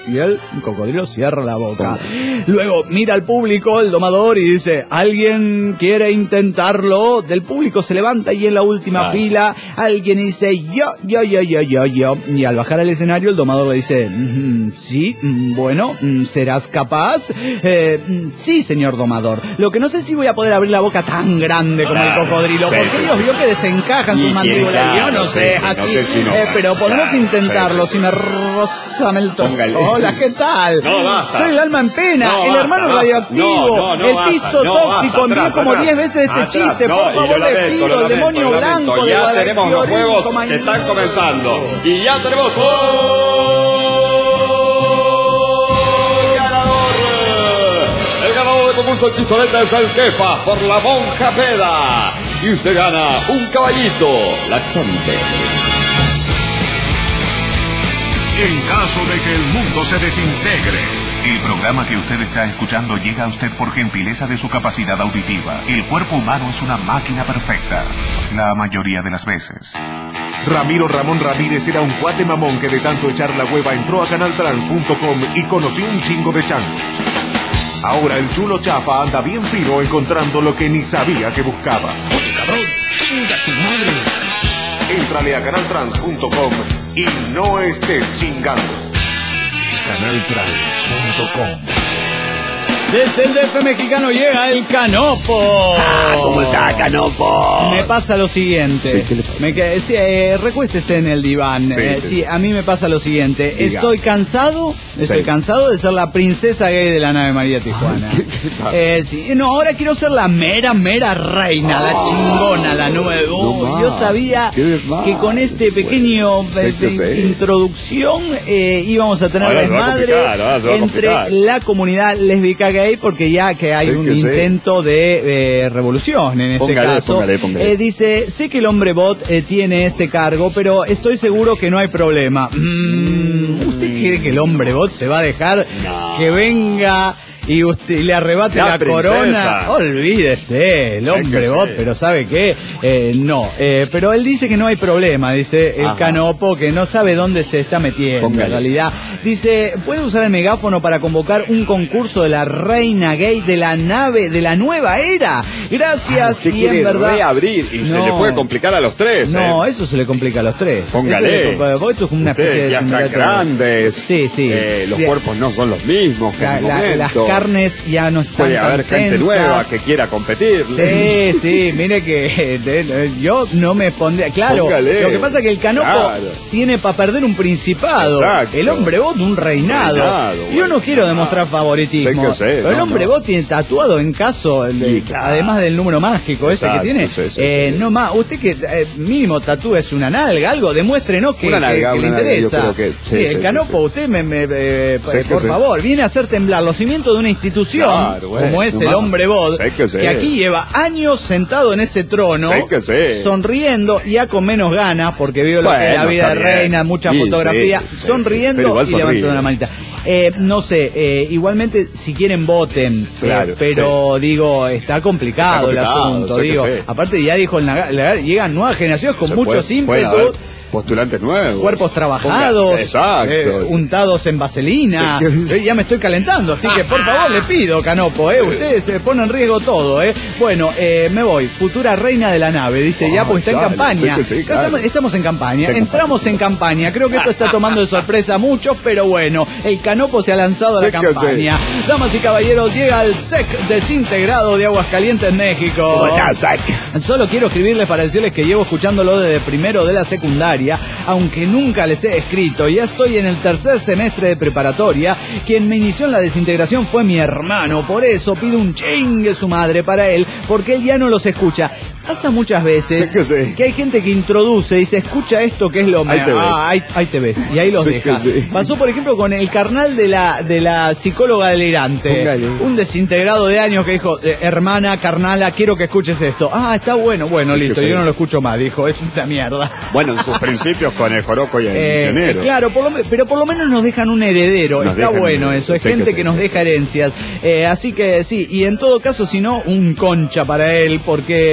y el cocodrilo cierra la boca. Luego mira al público, el domador, y dice, ¿alguien quiere intentarlo? Del público se levanta y en la última ah. fila alguien dice, yo, yo, yo, yo, yo, yo. Y al bajar al escenario el domador le dice, mm, sí, mm, bueno, mm, ¿serás capaz? Eh, mm, sí, señor domador. Lo que no sé si voy a poder abrir la boca tan grande como el cocodrilo, sí, porque sí, ellos sí. vio que desencajan sus mandíbulas. Claro, yo no sé, sí, así, no sé si no, eh, pero podemos claro, intentarlo. Sí, si me rozame el torso. Hola, ¿qué tal? No, basta. Soy el alma en pena, no, el basta, hermano basta. radioactivo, No, no, no, el basta, piso no, tóxico. Envié Envié como diez veces este atrás, chiste. no, Por favor, le le pido, el demonio lamento, blanco. Ya de tenemos los juegos que están comenzando. Y ya tenemos el concurso Chistoleta es el Jefa por la Monja Peda. Y se gana un caballito laxante. En caso de que el mundo se desintegre. El programa que usted está escuchando llega a usted por gentileza de su capacidad auditiva. El cuerpo humano es una máquina perfecta. La mayoría de las veces. Ramiro Ramón Ramírez era un cuate mamón que de tanto echar la hueva entró a canal trans punto com y conoció un chingo de changos. Ahora el chulo chafa anda bien fino encontrando lo que ni sabía que buscaba. ¡Oye, cabrón! ¡Chinga tu madre! Éntrale a canal trans punto com y no estés chingando. canal trans punto com. Desde el D F mexicano llega el Canopo. Ah, ¿cómo está, Canopo? Me pasa lo siguiente. Sí, ¿qué le pasa? Me que, sí, eh, recuéstese en el diván. Sí, eh, sí. sí, a mí me pasa lo siguiente. Diga. Estoy cansado, estoy Sí. cansado de ser la princesa gay de la nave María Tijuana. ¿Qué- qué pasa? eh, sí, no, ahora quiero ser la mera, mera reina, la chingona, la nueva. Oh, no yo más. sabía Qué más. que con este pequeño Bueno, eh, sé que sé. introducción eh, íbamos a tener Ahora se va a desmadre complicar, ahora se va a entre complicar. la comunidad lésbica gay, porque ya que hay Sí, un que sí. intento de eh, revolución en este Póngale, caso. póngale, póngale. Eh, dice, sé que el hombre bot eh, tiene este cargo, pero estoy seguro que no hay problema. Mm, ¿Usted cree que el hombre bot se va a dejar No. que venga y usted le arrebate La la, princesa. corona? Olvídese, el hombre que bot, sí. pero ¿sabe qué? Eh, no, eh, pero él dice que no hay problema, dice el Ajá. Canopo, que no sabe dónde se está metiendo. Póngale. En realidad, dice, puede usar el megáfono para convocar un concurso de la reina gay de la nave de la nueva era. Gracias, Usted y quiere en verdad reabrir y se No. le puede complicar a los tres. no, ¿eh? eso se le complica a los tres. Póngale. Eso le complica- porque esto es como una especie Ustedes de ya están simulacro. grandes. Sí, sí. Eh, los Bien. cuerpos no son los mismos que La- en el la- las momento. carnes ya no están Puede tan haber gente tensas. nueva que quiera competir. Sí, sí, mire que de- de- yo no me pondría. Claro, Póngale. lo que pasa es que el Canopo Claro. tiene para perder un principado. Exacto. El hombre bot un reinado. Reinado, yo no bueno. quiero demostrar favoritismo. Sé que sé, pero el no, hombre no. bot tiene tatuado en caso, de- Y claro. además del número mágico ese Exacto, que tiene. sí, sí, eh, sí. No más, usted que eh, mínimo tatúes una nalga, algo, demuéstrenos que, Una nalga, que- que le una nalga, yo interesa. creo que- sí, sí, el sí, Canopo, sí, sí. usted me, me- eh, Sé que por sí. favor, viene a hacer temblar los cimientos de una institución Claro, bueno, como es no el más. hombre bot, Sé que sí. que aquí lleva años sentado en ese trono, Sé que sí. sonriendo, ya con menos ganas, porque vio lo que es la Bueno, vida de está bien. reina, mucha Sí, fotografía, sí, sí, sí. sonriendo Pero igual y levantando sonríe. una manita. Eh, no sé, eh, igualmente, si quieren voten, Claro, eh, pero digo, está complicado, Está complicado, el asunto, sé que digo, sí. aparte ya dijo, en la- la- llegan nuevas generaciones con Se mucho puede- pueden haber ímpetu, postulantes nuevos. cuerpos trabajados, Ponga- Exacto. eh, untados en vaselina. Sí, que- Eh, ya me estoy calentando, así que por favor le pido, Canopo, eh, ustedes se ponen en riesgo todo, eh. Bueno, eh, me voy, futura reina de la nave, dice ya, Ah, porque está en claro, campaña. sí que sí, Ya claro. estamos, estamos en campaña, Está en entramos campaña. en campaña. Creo que esto está tomando de sorpresa a muchos, pero bueno, el Canopo se ha lanzado a la Sí que sí. campaña. Damas y caballeros, llega el S E C desintegrado de Aguascalientes, México. ¿Cómo estás, Zach? Solo quiero escribirles para decirles que llevo escuchándolo desde primero de la secundaria, aunque nunca les he escrito. Ya estoy en el tercer semestre de preparatoria. Quien me inició en la desintegración fue mi hermano. Por eso pido un chingue su madre para él, porque él ya no los escucha. Pasa muchas veces Sí que sí. que hay gente que introduce y dice, escucha esto que es lo Ahí mejor. te ves. Ah, ahí, ahí te ves. Y ahí los Sí deja. que sí. Pasó, por ejemplo, con el carnal de la, de la psicóloga delirante. Póngale. Un desintegrado de años que dijo, eh, hermana, carnala, quiero que escuches esto. Ah, está bueno. Bueno, Sí que listo, sí. yo no lo escucho más. Dijo, es una mierda. Bueno, en sus principios con el joroco y el Eh, misionero. claro, por lo me- pero por lo menos nos dejan un heredero. Nos Está dejan bueno un- eso. Es sí gente que que, sí, nos sí. deja herencias. Eh, así que sí, y en todo caso, si no, un concha para él, porque si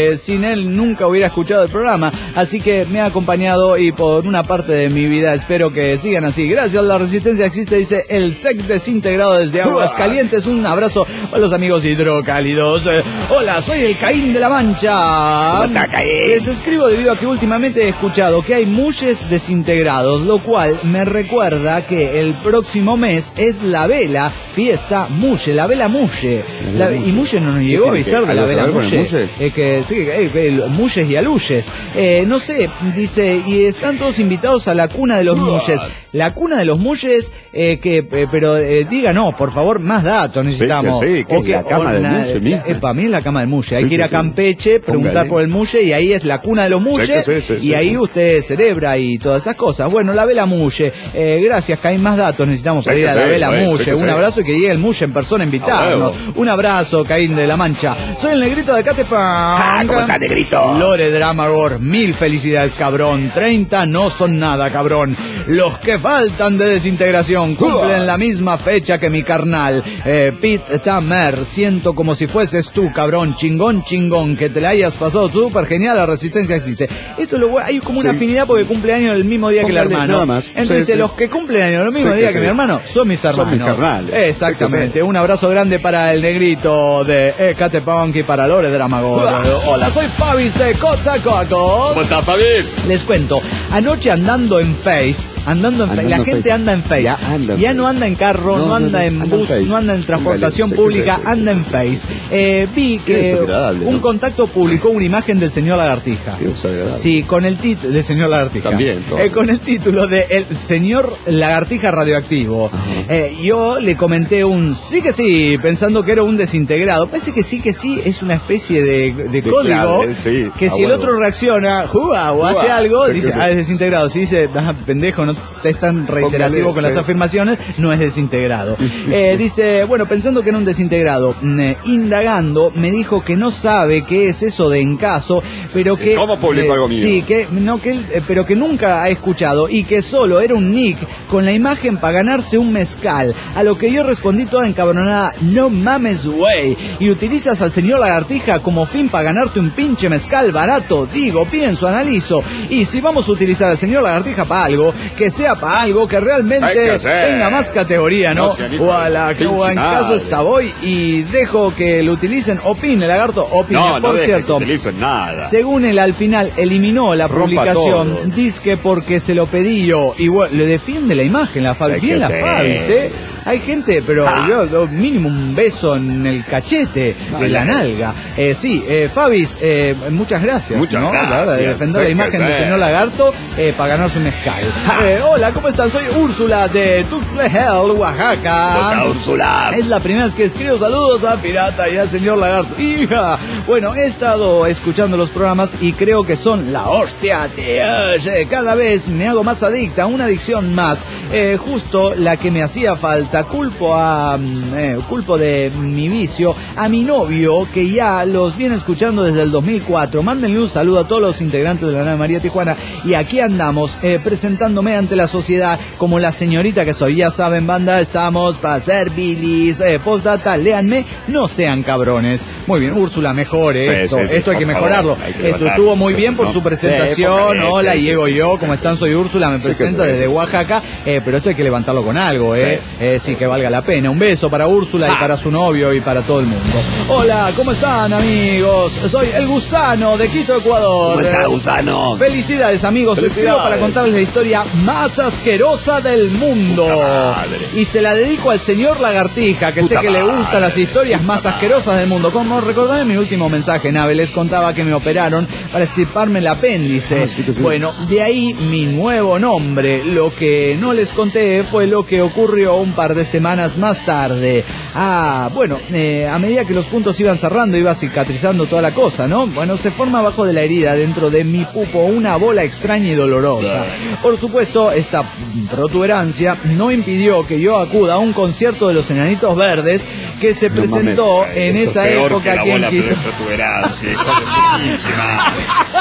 sin él nunca hubiera escuchado el programa, así que me ha acompañado y por una parte de mi vida espero que sigan así. Gracias, la resistencia existe, dice el S E C desintegrado desde Aguas Calientes. Un abrazo a los amigos hidrocálidos. Eh, hola, soy el Caín de la Mancha. ¿Cómo está, Caín? Les escribo debido a que últimamente he escuchado que hay mushes desintegrados, lo cual me recuerda que el próximo mes es la vela, fiesta Mulle, la vela Mulle. La, y Mulle no nos llegó a avisar de la vela Mulle. Eh, que sí, eh, eh, Mulles y aluyes. Eh, no sé, dice, y están todos invitados a la cuna de los mulles. La cuna de los mulles, eh, que, eh, pero eh, diga no, por favor, más datos necesitamos. Sí, que sí, que es la cama del mulle misma. Eh, para mí es la cama del mulle. Hay Sí, que ir que a sí. Campeche, preguntar Póngale. por el mulle y ahí es la cuna de los mulles. Sí, que sí, sí, y sí, ahí sí. usted celebra y todas esas cosas. Bueno, la vela mulle. Eh, gracias, que hay más datos necesitamos Sí, para ir que a la sí, vela sí, mulle. sí, que Un sí. abrazo y que llegue el mulle en persona a invitarnos. A Un abrazo, Caín de la Mancha. Soy el negrito de Catepán. Ah, ¿cómo está, negrito? Lore Dramagor, mil felicidades, cabrón. treinta no son nada, cabrón. Los que faltan de desintegración cumplen la misma fecha que mi carnal. Eh, Pete Tamer, siento como si fueses tú, cabrón. Chingón, chingón. Que te la hayas pasado súper genial, la resistencia existe. Esto es lo bueno, hay como una Sí. afinidad porque cumple años el mismo día que el Póngale, hermano. nada más. Entonces Sí, dice, sí. los que cumplen años el mismo Sí, día que que sí. mi hermano son mis hermanos. Son mis carnales. Exactamente. Sí, que sí. Un abrazo grande para el negrito de Ecatepunk y para Lore Dramagor. Hola, soy Fabis de Coatzacoalcos. ¿Cómo está, Fabis? Les cuento, anoche andando en Face, andando en Face, Andando la en gente Face. anda en Face, Ya anda en ya Face. no anda en carro, no, No, no, anda no, en anda en bus, Face. no anda en transportación Póngale, sí, pública, sí, sí. anda en Face. Eh, vi Qué que desagradable, un ¿no? contacto publicó una imagen del señor Lagartija. Qué desagradable. Sí, con el título del señor Lagartija. También, todo. Eh, con el título de El señor Lagartija radioactivo. Eh, yo le comenté un sí que sí, pensando que era un desintegrado. Parece que sí que sí es una especie de, de De código clave, sí, que a si el huevo. otro reacciona, juga o hace Juga, algo, sí, dice, que sí. ah, es desintegrado. Si dice, ah, pendejo, no es tan reiterativo Póngale, con las sí. afirmaciones, no es desintegrado. Eh, dice, bueno, pensando que era un desintegrado, mm, eh, indagando, me dijo que no sabe qué es eso de en caso, pero que... ¿Cómo publicó algo mío? Sí, que, no, que él, eh, pero que nunca ha escuchado y que solo era un nick con la imagen para ganarse un mezcal. A lo que yo respondí toda encabronada, no mames, güey. Y utilizas al señor Lagartija como fin para ganarte un pinche mezcal barato. Digo, pienso, analizo. Y si vamos a utilizar al señor Lagartija para algo, que sea para algo que realmente Sí, que sí. tenga más categoría, ¿no? No sea ni Ojalá, por qué pinche buen madre. caso está voy y dejo que lo utilicen. Opine, Lagarto, opine. No, no Por deje cierto, que utilicen nada. según él al final eliminó la Rompa publicación, todo. dice porque se lo pedí yo. Y bueno, le defiende la imagen, la Fabi. Sí, Bien que la sí. Fabis, ¿eh? Hay gente, pero Ah. yo, yo mínimo un beso en el cachete, No, en la ya. nalga. Eh, sí, eh, Fabis, eh, muchas gracias. Muchas ¿no? gracias. La verdad, de defender Sí, la que imagen sí. del señor Lagarto eh, para ganarse un mezcal. Eh, hola, ¿cómo están? Soy Úrsula de Tuxtla, Oaxaca. Hola, Úrsula. Es la primera vez que escribo saludos a Pirata y al señor Lagarto. Hija, bueno, he estado escuchando los programas y creo que son la hostia, tío. Eh, Cada vez me hago más adicta, una adicción más. Eh, justo la que me hacía falta. Culpo a, mm, eh, culpo de mi vicio a mi novio que ya los viene escuchando desde el dos mil cuatro. Mándenle un saludo a todos los integrantes de la nave María Tijuana. Y aquí andamos eh, presentándome ante la sociedad como la señorita que soy. Ya saben, banda, estamos para ser bilis. Eh, postdata, léanme, no sean cabrones. Muy bien, Úrsula, mejore Sí, esto. sí, sí, esto hay por que favor, mejorarlo. hay que Esto levantar. estuvo muy bien por ¿No? su presentación. Sí, póngale, Hola, sí, y sí, llego sí. yo. ¿Cómo están? Soy Úrsula, me Sí, que presento sí, desde sí. Oaxaca. Eh, pero esto hay que levantarlo con algo, ¿eh? Sí. Eh, sí, que valga la pena. Un beso para Úrsula y Ah. para su novio y para todo el mundo. Hola, ¿cómo están, amigos? Soy el Gusano de Quito, Ecuador. ¿Cómo está, Gusano? Felicidades, amigos. Les Felicidades. escribo para contarles la historia más asquerosa del mundo. Puta madre. Y se la dedico al señor Lagartija, que Puta sé que le madre. gustan las historias más asquerosas del mundo. Como recordaré en mi último mensaje, Nave, les contaba que me operaron para estirparme el apéndice. Ah, sí que sí. Bueno, de ahí mi nuevo nombre. Lo que no les conté fue lo que ocurrió un par de semanas más tarde. Ah, bueno, eh, a medida que los puntos iban cerrando, iba cicatrizando toda la cosa, ¿no? Bueno, se forma abajo de la herida, dentro de mi pupo, una bola extraña y dolorosa. Por supuesto, esta protuberancia no impidió que yo acuda a un concierto de los Enanitos Verdes que se No presentó mames, en eso esa es peor época que la aquí en bola Quito. de protuberancia, hijo de su pinche madre.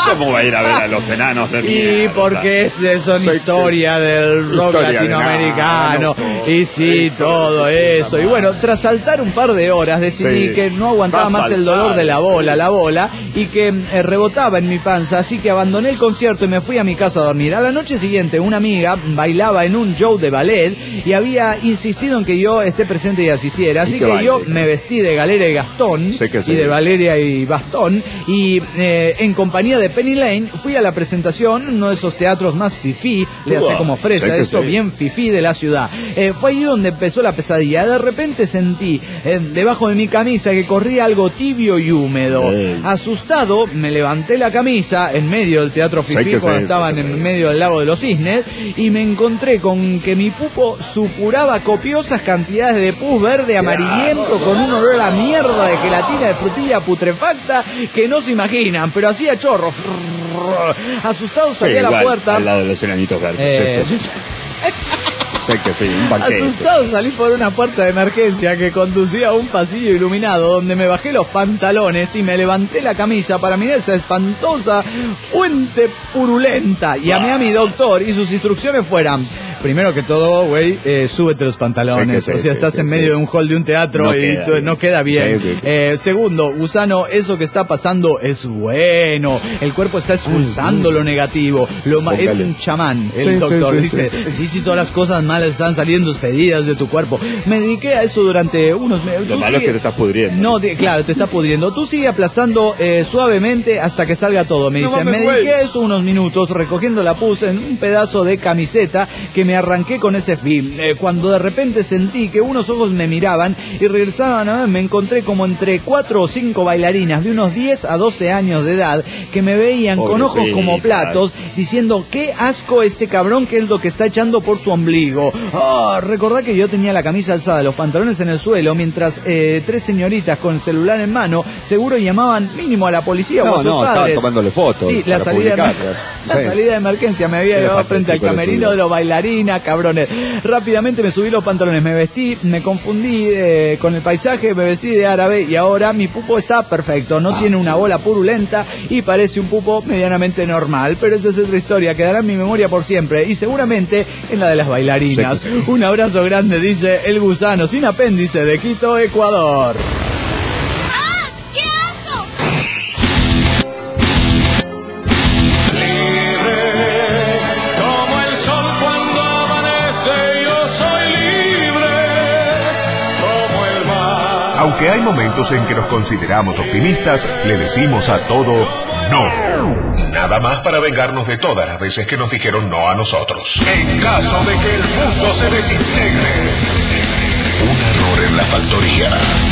¿Cómo va a ir a ver a los enanos de Y mierda? porque es, son Soy historia que- del rock historia de latinoamericano. nada, Y sí, todo eso. Y bueno, tras saltar un par de horas decidí Sí. que no aguantaba Va a más el saltar. dolor de la bola, la bola, y que eh, rebotaba en mi panza, así que abandoné el concierto y me fui a mi casa a dormir. A la noche siguiente una amiga bailaba en un show de ballet y había insistido en que yo esté presente y asistiera, así ¿Y que qué baile? yo me vestí de Galera y Gastón, Sé que sí. y de Valeria y Bastón, y eh, en compañía de Penny Lane fui a la presentación, uno de esos teatros más fifí, le hace Uah, como fresa, sé que eso sí. bien fifí de la ciudad. Eh, fue ahí donde empezó la pesadilla. De repente sentí eh, debajo de mi camisa que corría algo tibio y húmedo. Ey. Asustado, me levanté la camisa en medio del teatro Sé fifí que cuando sí, estaban sé que en sí. medio del lago de los cisnes y me encontré con que mi pupo supuraba copiosas cantidades de pus verde amarillento con un olor a mierda de gelatina de frutilla putrefacta que no se imaginan, pero hacía chorro. Asustado salí Sí, a la igual, puerta. al lado de los enanitos verdes. Eh, Sé que- Sé que sí, un banquete. Asustado salí por una puerta de emergencia que conducía a un pasillo iluminado donde me bajé los pantalones y me levanté la camisa para mirar esa espantosa fuente purulenta. Y llamé a mi doctor y sus instrucciones fueran: primero que todo, güey, eh, súbete los pantalones. Sí que sí, o sea, sí, estás sí, en sí. medio de un hall de un teatro No y queda tú- bien. no queda bien. Sí, sí, sí. Eh, segundo, gusano, eso que está pasando es bueno. El cuerpo está expulsando lo negativo. Lo ma- es Póngale. un chamán, el Sí, sí, doctor. sí, dice, sí, sí. sí, sí, todas las cosas malas están saliendo expedidas de tu cuerpo. Me dediqué a eso durante unos meses. Lo malo es que te estás pudriendo. No, de- claro, te estás pudriendo. Tú sigue aplastando eh, suavemente hasta que salga todo. Me No dice, mames, me güey. dediqué a eso unos minutos recogiendo la pus en un pedazo de camiseta que me arranqué con ese fin. Eh, cuando de repente sentí que unos ojos me miraban y regresaban a ver, me encontré como entre cuatro o cinco bailarinas de unos diez a doce años de edad que me veían con ojos Pobrecitas. como platos diciendo, qué asco este cabrón, que es lo que está echando por su ombligo. Ah, recordá que yo tenía la camisa alzada, los pantalones en el suelo, mientras eh, tres señoritas con el celular en mano seguro llamaban mínimo a la policía o a No, sus no, estaban padres. tomándole fotos Sí, la para salida, de, publicarlas. la Sí. salida de emergencia me había Era llevado frente al patético lo camerino suyo. de los bailarinas, cabrones. Rápidamente me subí los pantalones, me vestí, me confundí eh, con el paisaje, me vestí de árabe y ahora mi pupo está perfecto. No tiene una bola purulenta y parece un pupo medianamente normal, pero esa es otra historia, quedará en mi memoria por siempre y seguramente en la de las bailarinas. Sí, sí. Un abrazo grande, dice el gusano sin apéndice de Quito, Ecuador. Como el sol cuando amanece, yo soy libre. Como el mar. Aunque hay momentos en que nos consideramos optimistas, le decimos a todo no. Nada más para vengarnos de todas las veces que nos dijeron no a nosotros. En caso de que el mundo se desintegre. Un error en la factoría.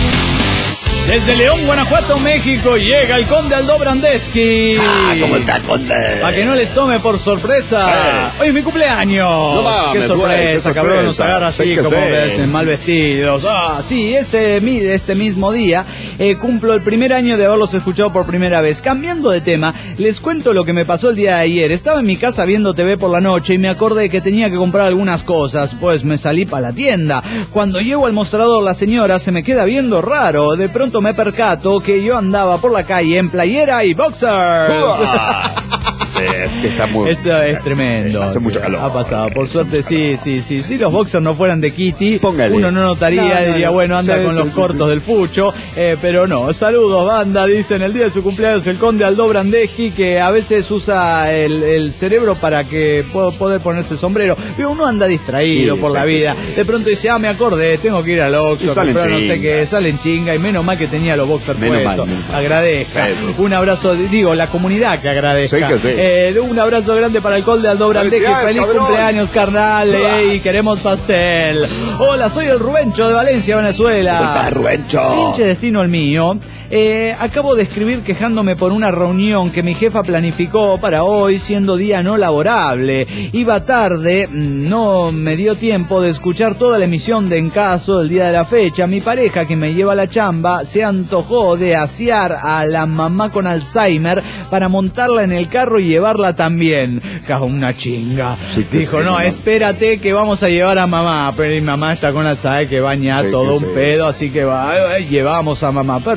Desde León, Guanajuato, México, llega el conde Aldo Brandeski. Ah, ¿cómo está, conde? Para que no les tome por sorpresa. Sí. Hoy es mi cumpleaños. No mames, qué güey, sorpresa, qué cabrón, nos sorpresa. agarra así Sí que como sí. ves, mal vestidos. Ah, sí, ese, mi- este mismo día eh, cumplo el primer año de haberlos escuchado por primera vez. Cambiando de tema, les cuento lo que me pasó el día de ayer. Estaba en mi casa viendo T V por la noche y me acordé que tenía que comprar algunas cosas. Pues me salí para la tienda. Cuando llego al mostrador, la señora se me queda viendo raro. De pronto me percato que yo andaba por la calle en playera y boxers. Ah, sí, es que está muy... Eso es tremendo. Hace mucho calor. Ha pasado. Por suerte, sí, sí, sí. Si los boxers no fueran de Kitty, Póngale. uno no notaría, No, no, diría, no. bueno, anda Sí, con sí, los sí, cortos sí. del fucho. Eh, pero no. Saludos, banda. Dicen el día de su cumpleaños el conde Aldo Brandeski, que a veces usa el, el cerebro para que pueda poder ponerse el sombrero. Pero uno anda distraído Sí, por la sí, vida. De pronto dice, ah, me acordé, tengo que ir al Y Oxxo, salen comprar no sé chinga. qué, salen chinga. Y menos mal que tenía los boxers Menos mal, puestos. menos mal. Agradezca. Sí. Un abrazo, digo, la comunidad que agradezca. Sí que sí. Eh, un abrazo grande para el conde Aldo Brandeski. Felicidades, Feliz cabrón. cumpleaños, carnal. eh, y queremos pastel. Hola, soy el Rubencho de Valencia, Venezuela. ¿Cómo estás, Rubencho? Pinche destino el mío. Eh, acabo de escribir quejándome por una reunión que mi jefa planificó para hoy, siendo día no laborable. Iba tarde, no me dio tiempo de escuchar toda la emisión de En Caso del día de la fecha. Mi pareja, que me lleva a la chamba, se antojó de asear a la mamá con Alzheimer para montarla en el carro y llevarla también. Ja, una chinga. Sí que Dijo, sí, no, mamá. espérate que vamos a llevar a mamá. Pero mi mamá está con Alzheimer que baña Sí todo que un sí. pedo, así que va, eh, llevamos a mamá. Perfecto.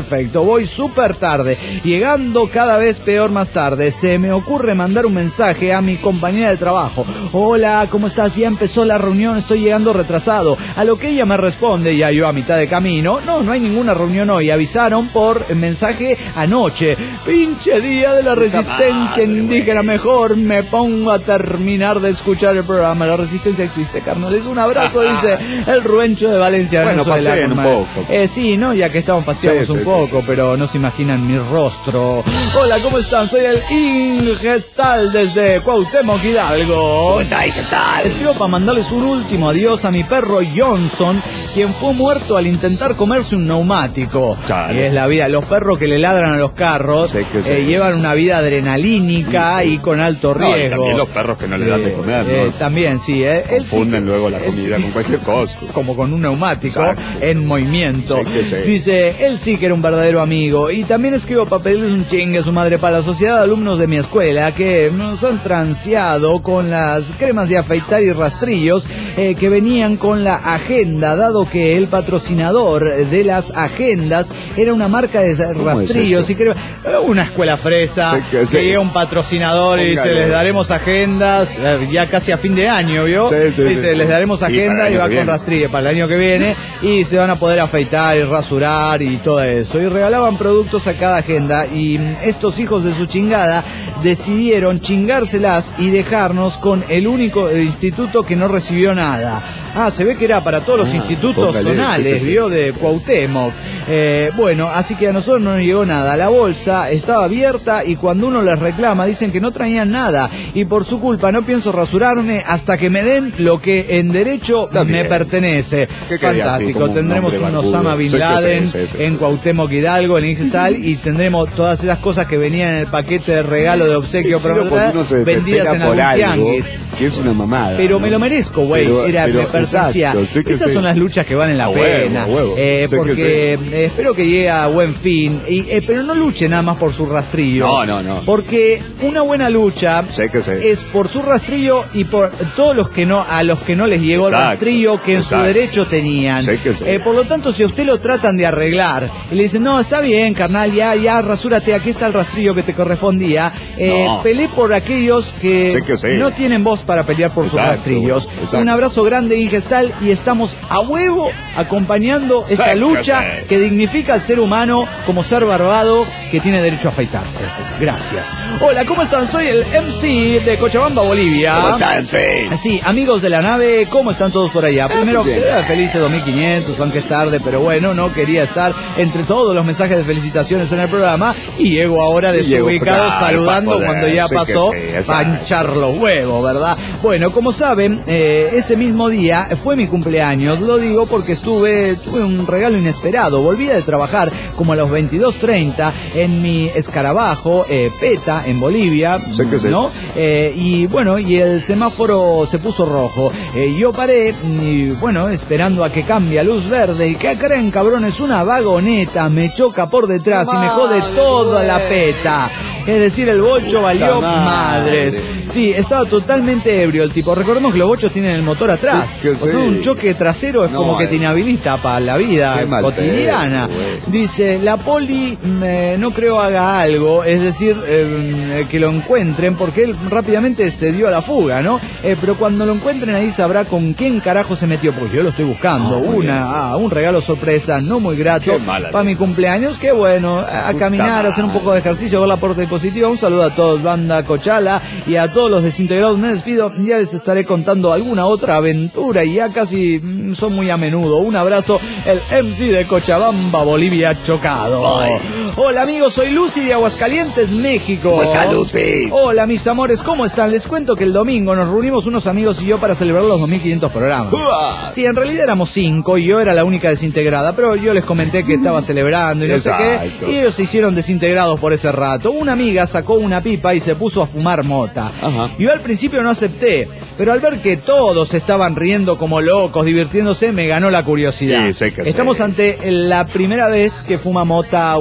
pero voy súper tarde, llegando cada vez peor más tarde. Se me ocurre mandar un mensaje a mi compañera de trabajo. Hola, ¿cómo estás? Ya empezó la reunión, estoy llegando retrasado. A lo que ella me responde, ya yo a mitad de camino, no, no hay ninguna reunión hoy, avisaron por mensaje anoche. Pinche día de la resistencia indígena, mejor me pongo a terminar de escuchar el programa. La resistencia existe, carnales. Un abrazo, dice el Ruencho de Valencia. Bueno, paseen un poco. Eh, sí, ¿no? Ya que estamos paseamos sí, sí, un poco, sí. Pero no se imaginan mi rostro. Hola, ¿cómo están? Soy el Ingestal desde Cuauhtémoc, Hidalgo. ¿Cómo está, Ingestal? Escribo para mandarles un último adiós a mi perro Johnson, quien fue muerto al intentar comerse un neumático. Chale. Y es la vida. Los perros que le ladran a los carros sí, sí. Eh, llevan una vida adrenalínica sí, sí. y con alto riesgo. No, y también los perros que no sí, le dan de comer, ¿no? Eh, también, sí. Eh. Confunden sí, luego la comida sí, con cualquier cosa. Como con un neumático. Exacto. En movimiento. Sí, sí. Dice, él sí que era un verdadero amigo. Y también escribo para pedirles un chingue a su madre para la sociedad de alumnos de mi escuela que nos han transeado con las cremas de afeitar y rastrillos eh, que venían con la agenda, dado que el patrocinador de las agendas era una marca de rastrillos y crema. Una escuela fresa, sí, que, sí. que llega un patrocinador y dice, les daremos agendas, ya casi a fin de año, ¿vio? Sí, sí, dice, sí, les daremos agenda y, y va con rastrillos para el año que viene y se van a poder afeitar y rasurar y todo eso. Y regalaban productos a cada agenda y estos hijos de su chingada decidieron chingárselas y dejarnos con el único instituto que no recibió nada. Ah, se ve que era para todos los ah, institutos zonales, sí, ¿vio? De Cuauhtémoc. Eh, bueno, así que a nosotros no nos llegó nada. La bolsa estaba abierta y cuando uno les reclama dicen que no traían nada y por su culpa no pienso rasurarme hasta que me den lo que en derecho me pertenece. Fantástico, tendremos un Osama Bin Laden sí, sí, sí, en Cuauhtémoc Hidalgo, en Ingestal, y tendremos todas esas cosas que venían en el paquete de regalo de obsequio sí, vendidas en algún tianguis. Que es una mamada. Pero ¿no? me lo merezco, güey. Era mi pertenencia. Esas sí. son las luchas que valen la a pena. Huevo, huevo. Eh, porque sí. eh, espero que llegue a buen fin. Y, eh, pero no luche nada más por su rastrillo. No, no, no. Porque una buena lucha sí que sí. es por su rastrillo y por todos los que no, a los que no les llegó exacto, el rastrillo que en exacto. su derecho tenían. Sí que sí. Eh, por lo tanto, si a usted lo tratan de arreglar y le dicen, no, está bien, carnal, ya, ya, rasúrate, aquí está el rastrillo que te correspondía. Eh, no. Pelé por aquellos que, sí que sí. no tienen voz para pelear por exacto, sus rastrillos. Exacto. Un abrazo grande, Ingestal, y estamos a huevo acompañando esta sí, lucha sí. que dignifica al ser humano como ser barbado que tiene derecho a afeitarse. Gracias. Hola, ¿cómo están? Soy el M C de Cochabamba, Bolivia. ¿Cómo están? Sí. Sí, amigos de la nave, ¿cómo están todos por allá? Primero, eh, felices dos mil quinientos, aunque es tarde, pero bueno, no quería estar entre todos los mensajes de felicitaciones en el programa y llego ahora desubicado saludando cuando ya sí pasó sí, panchar los huevos, ¿verdad? Bueno, como saben, eh, ese mismo día fue mi cumpleaños. Lo digo porque estuve, tuve un regalo inesperado. Volví de trabajar como a los veintidós treinta en mi escarabajo, eh, PETA, en Bolivia, sé que ¿no? Sí. Eh, y bueno, y el semáforo se puso rojo. Eh, yo paré y bueno, esperando a que cambie a luz verde. ¿Y qué creen, cabrones? Una vagoneta me choca por detrás y me jode toda la PETA. Es decir, el bocho valió madres. Sí, estaba totalmente ebrio el tipo. Recordemos que los bochos tienen el motor atrás. Sí, sí. Un choque trasero es no, como que te inhabilita para la vida cotidiana. Pedo, dice, la poli eh, no creo haga algo, es decir, eh, que lo encuentren, porque él rápidamente se dio a la fuga, ¿no? Eh, pero cuando lo encuentren ahí sabrá con quién carajo se metió, pues yo lo estoy buscando. Oh, Una, ah, un regalo sorpresa, no muy grato, para mi cumpleaños. Qué bueno, a, a caminar, a hacer un poco de ejercicio, ver la puerta positiva. Un saludo a todos, banda Cochala, y a todos los desintegrados. Me despido, ya les estaré contando alguna otra aventura y ya casi mm, son muy a menudo. Un abrazo, el M C de Cochabamba, Bolivia chocado. Ay. Hola amigos, soy Lucy de Aguascalientes, México. ¿Cómo está Lucy? Hola mis amores, ¿cómo están? Les cuento que el domingo nos reunimos unos amigos y yo para celebrar los dos mil quinientos programas. ¡Uah! Sí, en realidad éramos cinco y yo era la única desintegrada, pero yo les comenté que estaba celebrando y no Exacto. sé qué, y ellos se hicieron desintegrados por ese rato. Una amiga sacó una pipa y se puso a fumar mota. Ajá. Yo al principio no acepté, pero al ver que todos estaban riendo como locos, divirtiéndose, me ganó la curiosidad. Sí, sé que Estamos sé. ante la primera vez que fuma mota una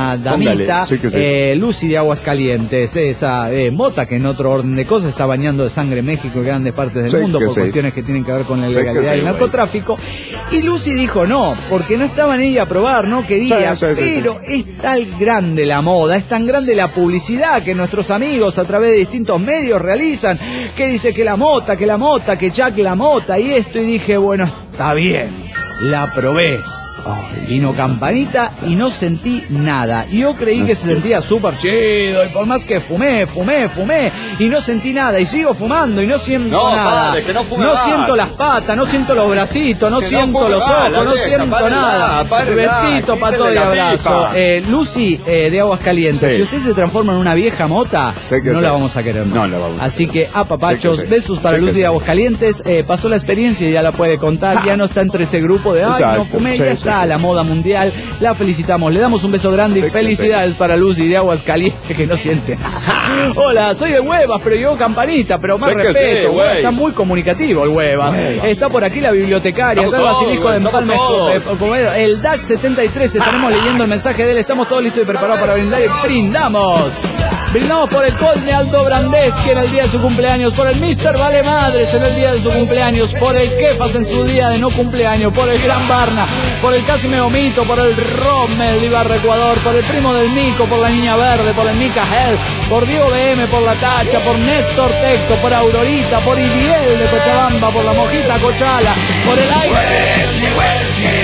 una damita, sí que sí. eh, Lucy de Aguascalientes, esa eh, mota que en otro orden de cosas está bañando de sangre México y grandes partes del Sí mundo que por sí. cuestiones que tienen que ver con la Sí que ilegalidad sí, y el güey. narcotráfico. Y Lucy dijo no, porque no estaba en ella a probar, no quería, Sí, sí, sí, pero es tan grande la moda, es tan grande la publicidad que nuestros amigos a través de distintos medios realizan, que dice que la mota, que la mota, que Jack la mota y esto, y dije, bueno, está bien, la probé. Vino campanita y no sentí nada. Yo creí que se sentía súper chido y por más que fumé, fumé, fumé y no sentí nada y sigo fumando y no siento No, nada. padre, que no fume no más. siento las patas, no siento los bracitos, no Que no siento fume los más, ojos, la no vieja, siento pare nada. ya, pare ya, Besito, quítele pato de la abrazo. pipa. Eh, Lucy eh, de Aguascalientes, Sí. si usted se transforma en una vieja mota, Sí que no sí. la vamos a querer más. No la vamos a Así querer. que a papachos, Sí que sí. besos para Sí que Lucy sí. de Aguascalientes. Eh, pasó la experiencia y ya la puede contar. Ya no está entre ese grupo de ay, no Exacto. fumé, Sí, ya sí, está sí. la moda mundial. La felicitamos, le damos un beso grande y Sí que felicidades para Lucy de Aguascalientes que no siente nada. Hola, soy de Huevas, pero yo campanita, pero más Sí que respeto. sí, Bueno, güey. está muy comunicativo el Huevas. Está por aquí la bibliotecaria, está el Estamos basilisco todos, de estamos Empalme, todos. eh, Comedo, el D A X setenta y tres, estaremos leyendo el mensaje de él. Estamos todos listos y preparados para brindar y brindamos. Brindamos por el Cosme Aldo Brandeski en el día de su cumpleaños, por el mister Vale Madres en el día de su cumpleaños, por el Kefas en su día de no cumpleaños, por el Gran Barna, por el Casi Me Vomito, por el Rommel de Ibarra Ecuador, por el primo del Mico, por la Niña Verde, por el Mica Hell, por Diego B M, por la Tacha, por Néstor Tecto, por Aurorita, por Idiel de Cochabamba, por la Mojita Cochala, por el aire.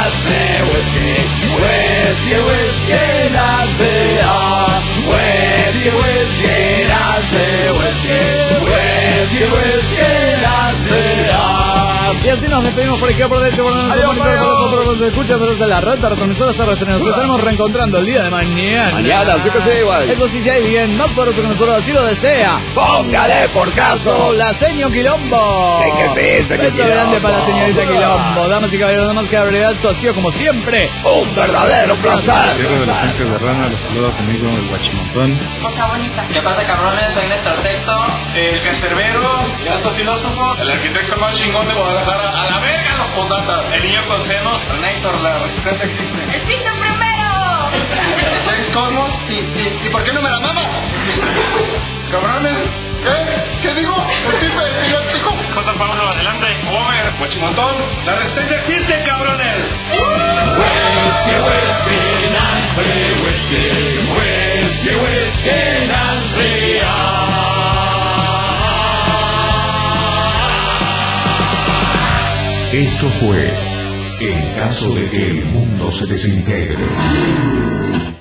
Y así nos despedimos por izquierda, por derecha, por donde Adiós, nos adiós. escucha a través de la red, retransmisora hasta retransmisión. Nos estaremos reencontrando el día de mañana. Mañana, sí que sí, igual. Eso sí, ya hay bien, más poderoso que nosotros, así lo desea. Póngale por caso. La seño Quilombo. Sí que sí, señor Beso grande Quilombo. para la señorita Quilombo. Damas y caballeros, damas que caballeros, esto ha sido como siempre Un verdadero placer. Diego de la Finca de Rana, los saluda a su amigo el Guachimontón. Cosa bonita. ¿Qué pasa, cabrones? Soy Néstor Tecto, el cancerbero, el alto filósofo, el arquitecto más chingón de Guadalajara. A la verga los podatas. El niño con senos. Terminator, la resistencia existe. ¡El piso primero! James Cosmos. ¿Y, y, ¿Y por qué no me la mama? Cabrones. ¿Qué? ¿Qué digo? El tipo epiléptico. J. Pablo, adelante. Homer, Guachimontón. La resistencia existe, cabrones. Esto fue En caso de que el mundo se desintegre.